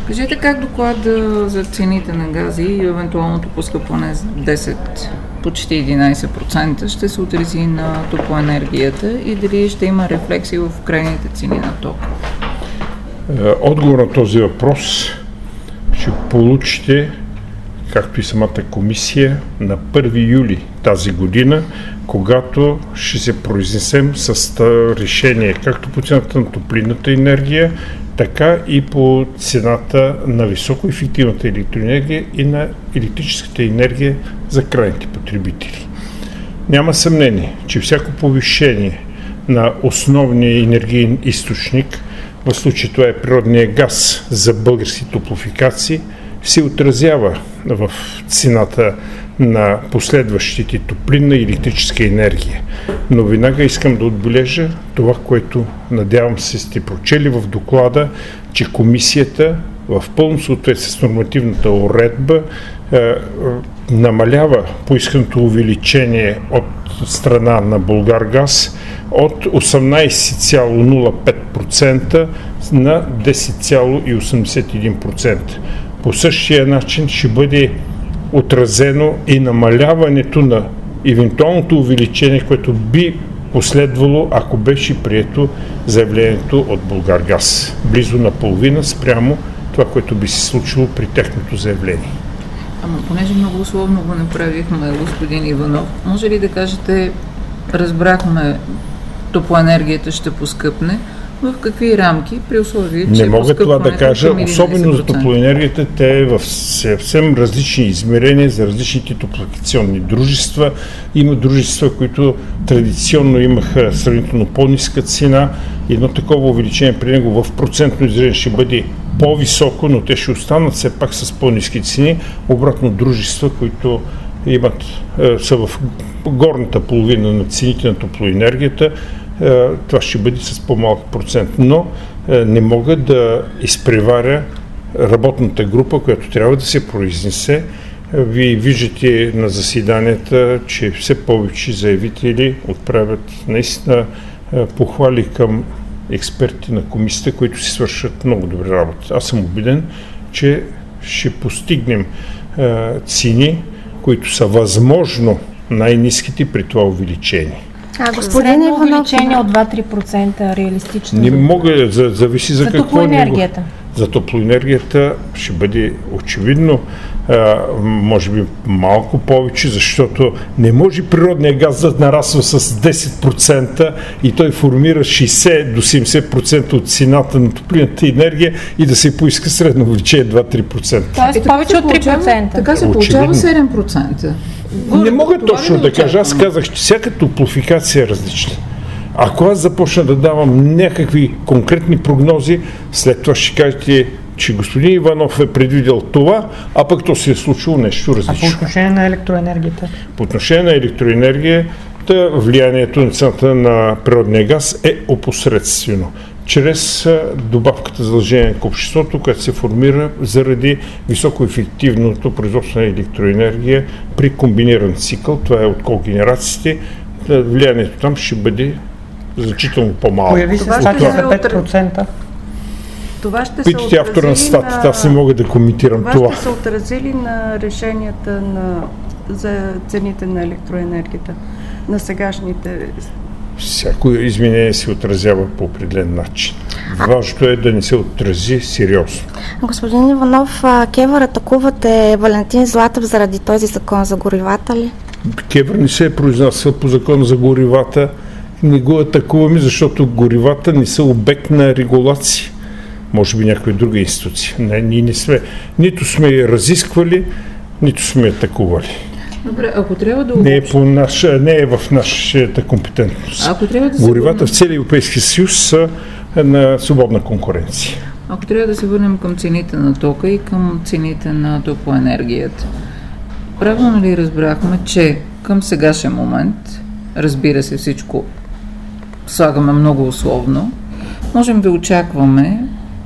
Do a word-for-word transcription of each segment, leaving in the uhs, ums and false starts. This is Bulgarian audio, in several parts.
Кажете как доклада за цените на гази и евентуалното поскъпване за десет, почти единайсет процента ще се отрази на топлоенергията и дали ще има рефлексии в крайните цени на ток? Отговор на този въпрос ще получите, както и самата комисия, на първи юли тази година, когато ще се произнесем с решение както по цената на топлинната енергия, така и по цената на високоефективната електроенергия и на електрическата енергия за крайните потребители. Няма съмнение, че всяко повишение на основния енергиен източник, в случай това е природния газ за български топлофикации, се отразява в цената на последващите топлинна и електрическа енергия. Но веднага искам да отбележа това, което надявам се сте прочели в доклада, че комисията в пълно съответствие с нормативната уредба е, е, намалява поисканото увеличение от страна на Булгаргаз от осемнайсет цяло нула пет процента на десет цяло осемдесет и един процента. По същия начин ще бъде отразено и намаляването на евентуалното увеличение, което би последвало, ако беше прието заявлението от Булгаргаз. Близо наполовина спрямо това, което би се случило при техното заявление. Ама понеже много условно го направихме, господин Иванов, може ли да кажете, разбрахме, топлоенергията ще поскъпне, в какви рамки, при условие, че не мога това да кажа, особено за топлоенергията, те е в съвсем различни измерения за различните топлофикационни дружества. Има дружества, които традиционно имаха сравнително по-ниска цена. Едно такова увеличение при него в процентно изражение ще бъде по-високо, но те ще останат все пак с по-ниски цени. Обратно дружества, които имат, са в горната половина на цените на топлоенергията, това ще бъде с по-малък процент. Но не мога да изпреваря работната група, която трябва да се произнесе. Вие виждате на заседанията, че все повече заявители отправят наистина похвали към експерти на комисията, които си свършат много добре работа. Аз съм убеден, че ще постигнем цени, които са възможно най-ниските при това увеличение. А, господин Иванов, увеличение от два-три процента реалистично? Не мога, за, зависи за, за какво. Топлоенергията. За топлоенергията ще бъде очевидно, а, може би малко повече, защото не може природния газ да нарасва с десет процента и той формира шейсет до седемдесет процента от цената на топлинната енергия и да се поиска средно увеличение два-три процента. Тоест повече от три процента. Така се получава седем процента. Не мога точно да кажа. Аз казах, че всяка топлофикация е различна. Ако аз започна да давам някакви конкретни прогнози, след това ще кажете, че господин Иванов е предвидел това, а пък то се е случило нещо различно. А по отношение на електроенергията? По отношение на електроенергията, влиянието на цената на природния газ е опосредствено. Чрез добавката за задължение към обществото, която се формира заради високоефективното производство на електроенергия при комбиниран цикъл. Това е от когенерациите. Влиянието там ще бъде значително по-малко. Появи се статия за пет процента. Това ще Питайте се автора на статията, на... аз не мога да коментирам това. Това ще се отрази ли на решенията на... за цените на електроенергията, на сегашните? Всяко изменение се отразява по определен начин. Важното е да не се отрази сериозно. Господин Иванов, КЕВР атакувате Валентин Златев заради този закон за горивата ли? КЕВР не се е произнасял по закон за горивата. Не го атакуваме, защото горивата не са обект на регулация. Може би някоя друга институция. Не, ние не сме. Нито сме разисквали, нито сме атакували. Добре, ако трябва да... Не е, по наш, не е в нашата компетентност. Ако трябва да горивата върнем... в целия Европейски съюз са на свободна конкуренция. Ако трябва да се върнем към цените на тока и към цените на топлоенергията, правилно ли разбрахме, че към сегашен момент, разбира се, всичко слагаме много условно, можем да очакваме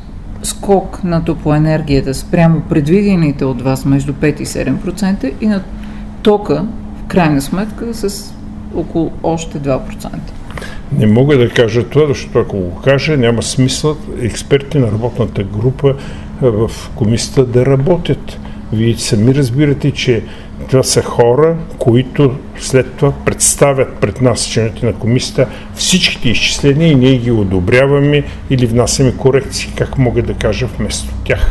скок на топлоенергията спрямо предвидените от вас между пет и седем процента и на тока, в крайна сметка, с около още два процента. Не мога да кажа това, защото ако го кажа, няма смисъл експерти на работната група в комисията да работят. Вие сами разбирате, че това са хора, които след това представят пред нас, членовете на комисията, всичките изчисления и ние ги одобряваме или внасяме корекции, как мога да кажа вместо тях.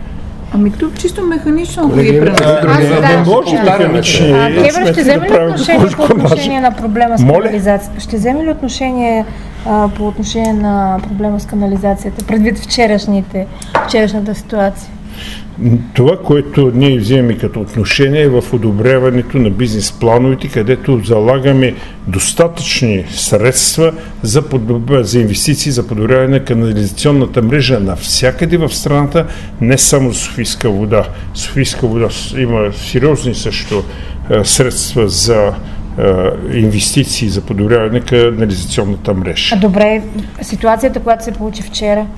Ами тук чисто механично Колеги, ги има- пренесем. Да, Не може механични. А, Кевър, ще сметки вземе да ли правим отношение колкото по може. отношение на проблема с Моля? канализацията? Ще вземе ли отношение а, по отношение на проблема с канализацията, предвид вчерашните, вчерашната ситуация? Това, което ние вземем като отношение е в одобряването на бизнес плановете, където залагаме достатъчни средства за, подоб... за инвестиции за подобряване на канализационната мрежа навсякъде в страната, не само за Софийска вода. Софийска вода има сериозни също е, средства за е, инвестиции за подобряване на канализационната мрежа. А добре, ситуацията, която се получи вчера,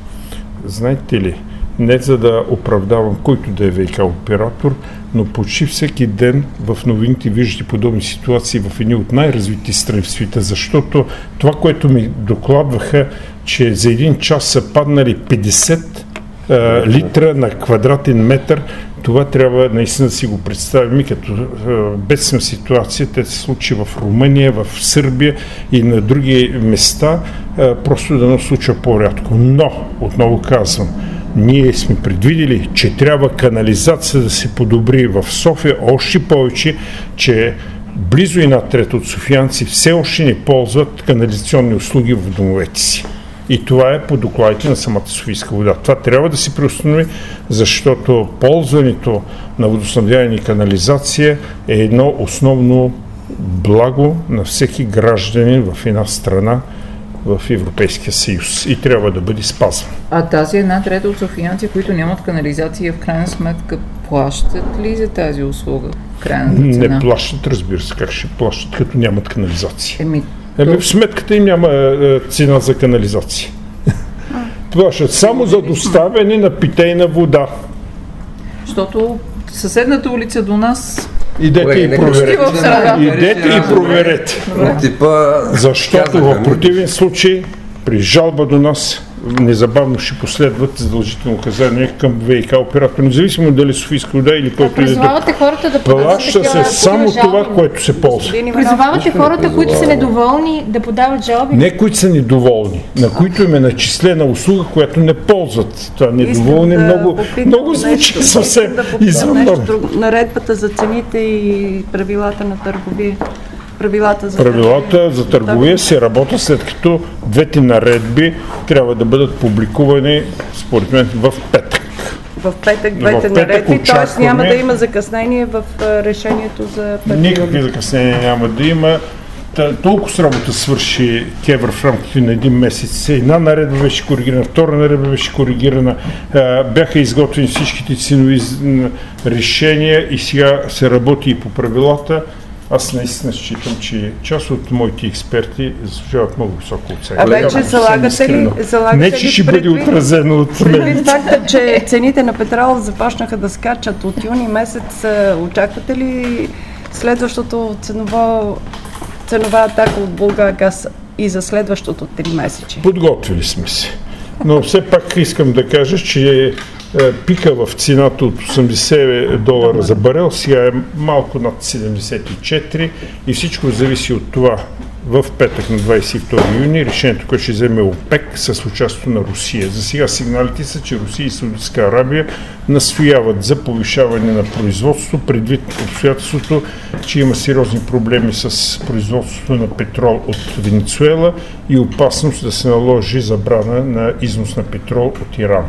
Знаете ли, не за да оправдавам който да е ВиК оператор, но почти всеки ден в новините виждате подобни ситуации в едни от най-развити страни в света, защото това, което ми докладваха, че за един час са паднали петдесет а, литра на квадратен метър, това трябва наистина да си го представим като а, бедствена ситуация. Те се случи в Румъния, в Сърбия и на други места, а, просто да не случва по-рядко. Но, отново казвам, ние сме предвидели, че трябва канализация да се подобри в София, още повече, че близо една трета от софиянци все още не ползват канализационни услуги в домовете си. И това е по докладите на самата Софийска вода. Това трябва да се преустанови, защото ползването на водоснабдяване и канализация е едно основно благо на всеки гражданин в една страна в Европейския съюз и трябва да бъде спазван. А тази една трета от софиянци, които нямат канализация, в крайна сметка плащат ли за тази услуга? Крайната цена? Не плащат, разбира се, как ще плащат, като нямат канализация. Еми, Еми то- в сметката им няма е, цена за канализация. Плащат само за доставяне на питейна вода. защото съседната улица до нас Идете Колеги, и нека проверете. в среда. Идете и проверете. От типа... Защото казаха в ми, противен случай при жалба до нас незабавно ще последват задължително указания към ВиК оператор, независимо дали Софийска вода или който и да е друг. призовавате хората да подават Плаща такива се само жалби. това, което се ползва. Господин Иванов, Призовавате хората, които са недоволни, да подават жалби. Не които са недоволни, на които им е начислена услуга, която не ползват. Това недоволни искам да много, попитам много звучи нещо. съвсем Искам да попитам извън нещо норма. друго. Наредбата за цените и правилата на търговия. Правилата за Правилата за търговия се работят след като двете наредби трябва да бъдат публикувани, според мен, в петък. В петък В двете петък наредби, т.е. очакваме- няма да има закъснение в а, решението за петък. Никакви закъснения няма да има. Та, толкова с работа свърши Кевър в рамките на един месец. Една наредба беше коригирана, втора наредба беше коригирана, а, бяха изготвени всичките ценови м, решения и сега се работи и по правилата. Аз наистина считам, че част от моите експерти заслужават много висока оценка. А вече Съвсем залагате ли, искрено. залагате Не, ли че ще бъде предвид- отразено от мен. Предвид факта, че цените на петрола започнаха да скачат от юни месец, а, очаквате ли следващото ценово, ценова атака от Булгаргаз и за следващото три месече? Подготвили сме се. Но все пак искам да кажа, че е, пика в цената от осемдесет долара за барел, сега е малко над седемдесет и четири и всичко зависи от това в петък на двадесет и втори юни решението, което ще вземе ОПЕК с участието на Русия. За сега сигналите са, че Русия и Саудитска Арабия настояват за повишаване на производството, предвид обстоятелството, че има сериозни проблеми с производството на петрол от Венецуела и опасност да се наложи забрана на износ на петрол от Иран.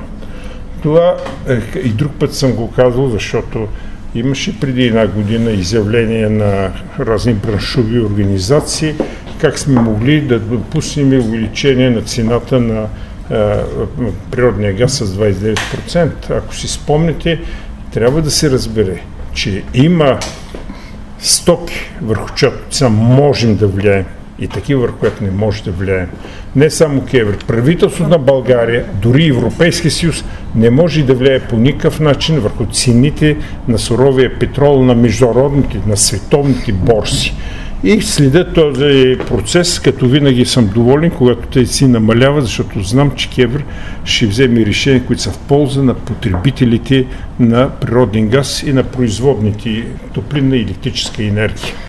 Това е, и друг път съм го казал, защото имаше преди една година изявление на разни браншови организации, как сме могли да допуснем увеличение на цената на а, природния газ с двадесет и девет процента. Ако си спомните, трябва да се разбере, че има стоки, върху чиято цена можем да влияем и такива, върху които не може да влияем. Не само Кевър, правителството на България, дори Европейския съюз не може да влияе по никакъв начин върху цените на суровия петрол на международните, на световните борси. И следя този процес, като винаги съм доволен, когато те си намаляват, защото знам, че КЕВР ще вземе решения, които са в полза на потребителите на природен газ и на производните топлинна и електрическа енергия.